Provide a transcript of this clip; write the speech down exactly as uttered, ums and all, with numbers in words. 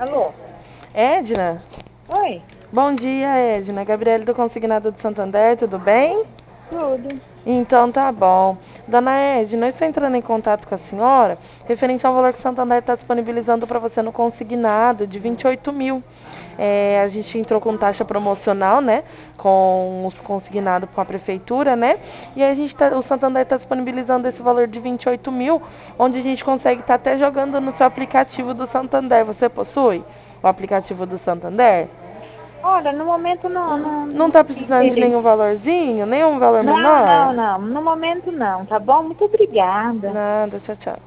Alô? Edna? Oi, Bom dia, Edna. Gabriele do Consignado do Santander, tudo bem? tudo. Então tá bom. Dona Edna, eu estou entrando em contato com a senhora referente ao valor que o Santander está disponibilizando para você no consignado de vinte e oito mil. É, a gente entrou com taxa promocional, né? Com os consignados com a prefeitura, né? E a gente tá, o Santander está disponibilizando esse valor de vinte e oito mil, onde a gente consegue estar até jogando no seu aplicativo do Santander. Você possui o aplicativo do Santander? Olha, no momento não, não, Não não está tem precisando de interesse. nenhum valorzinho? Nenhum valor Não, menor? não, não. No momento não, tá bom? Muito obrigada. Nada, tchau, tchau.